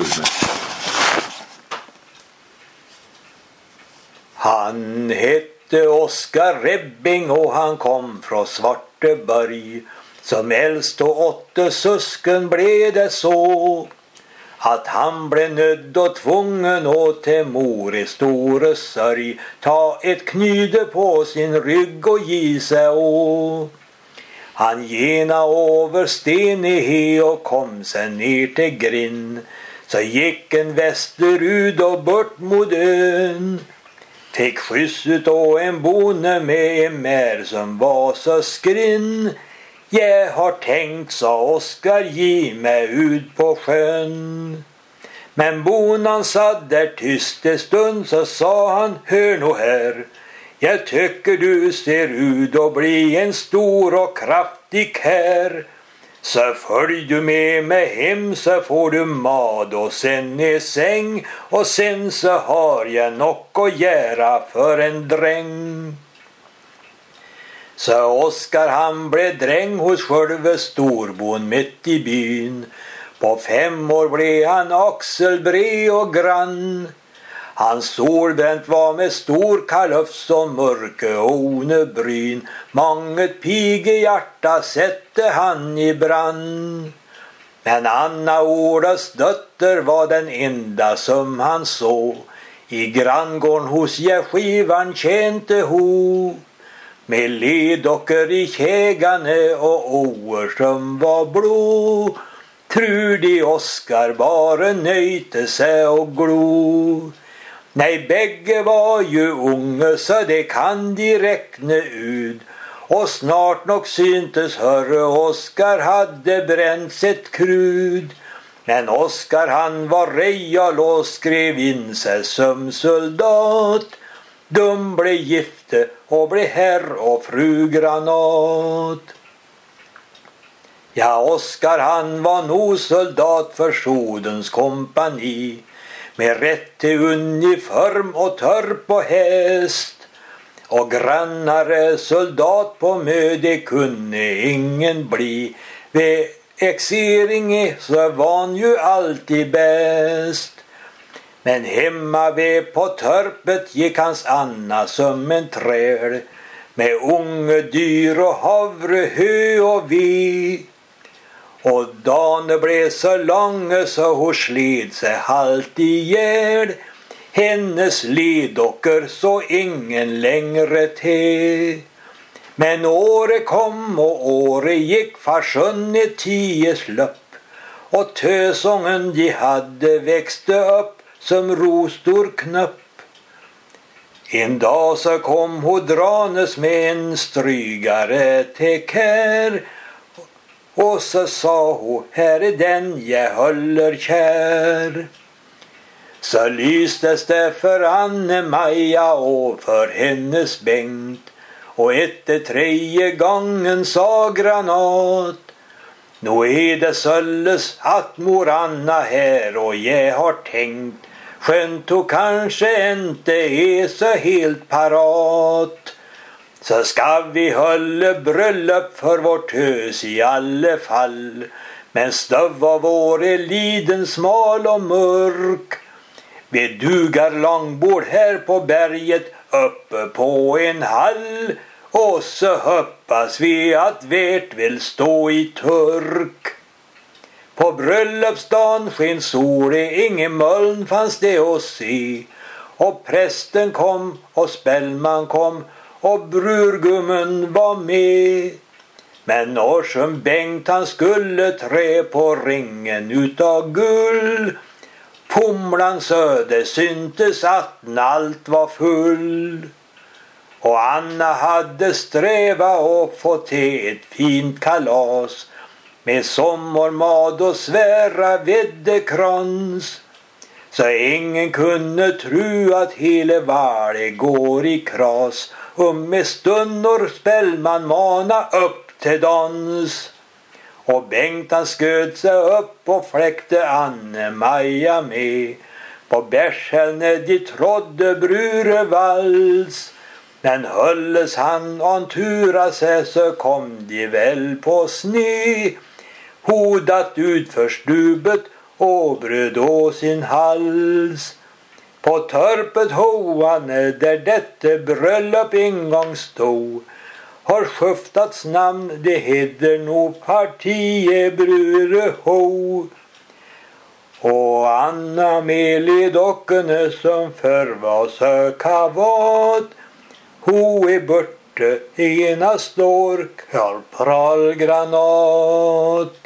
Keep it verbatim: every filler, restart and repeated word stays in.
rummet. Han hette Oskar Rebbing och han kom från Svarteberg. Som äldst och åtte susken blev det så att han blev nödd och tvungen åt till mor i store sörj ta ett knyde på sin rygg och ge sig å. Han gena över sten i he och kom sen ner till grinn. Så gick en västerut och bort mot ön. Fick skjuts ut och en bonde med en mär som var så skrinn. Jag har tänkt, sa Oskar, ge mig ut på sjön. Men bonan satt där tyst en stund, så sa han, hör nu här. Jag tycker du ser ut att bli en stor och kraftig här. Så följ du med mig hem så får du mat och sen i säng. Och sen så har jag något att göra för en dräng. Så Oskar han blev dräng hos själve storbon mitt i byn. På fem år blev han axelbred och grann. Hans solbränt var med stor kalufs och mörke onebryn. Månget pige hjärta sätte han i brann. Men Anna Ordas dotter var den enda som han såg. I granngården hos Gärskivan tjänte ho. Med ledocker i kägane och oer som var blå. Trudi Oskar bara nöjte sig och glo. Nej, bägge var ju unga så det kan de räkna ut. Och snart nog syntes hörre Oskar hade bränt sitt krud. Men Oskar han var rejal och skrev in sig som soldat. De blev gifte och blev herr och fru Granat. Ja, Oskar han var nog soldat för Sodens kompani. Med rätt till uniform och törp och häst. Och grannare soldat på möde kunde ingen bli. Vid exeringe så var han ju alltid bäst. Men hemma vid på törpet gick hans Anna som en träl. Med unge dyr och havre, hö och vi. Och dagen blev så lång så hon slid sig halt ihjäl. Hennes ledocker så ingen längre till. Men året kom och året gick farsön i tio slöpp. Och tösången de hade växte upp som rostor knöpp. En dag så kom hon dranes med en strygare till kär. Och så sa hon, här är den jag håller kär. Så lystes det för Anne-Maja och för hennes Bengt. Och efter tredje gången sa Granat. Nu är det sölles att mor Anna här och jag har tänkt. Skönt hon kanske inte är så helt parat. Så ska vi hålla bröllop för vårt hus i alla fall. Men stöv av vår är liden smal och mörk. Vi dugar långbord här på berget uppe på en hall. Och så hoppas vi att vert vill stå i turk. På bröllopsdagen sken sol, ingen moln fanns det att se. Och prästen kom och spellman kom och brurgummen var med. Men när som Bengt han skulle trä på ringen utav guld. Fumlans öde syntes att allt var full. Och Anna hade sträva och få till ett fint kalas. Med sommarmad och svära veddekrans. Så ingen kunde tro att hela varje går i kras. Och med stundor spellman mana upp till dans. Och Bengt han sköt sig upp och fläckte Anne-Maja med. På bärshälne de trodde brurevals. Men hölles han och tura sig så kom de väl på sne. Hodat ut för stubet och bröd å sin hals. På törpet hoane där dette bröllop en gång stod har skiftats namn, det heter nog partiebrure ho. Och Anna-Meli dockene som förr var sökavat, ho är borte, ena står korpralgranat.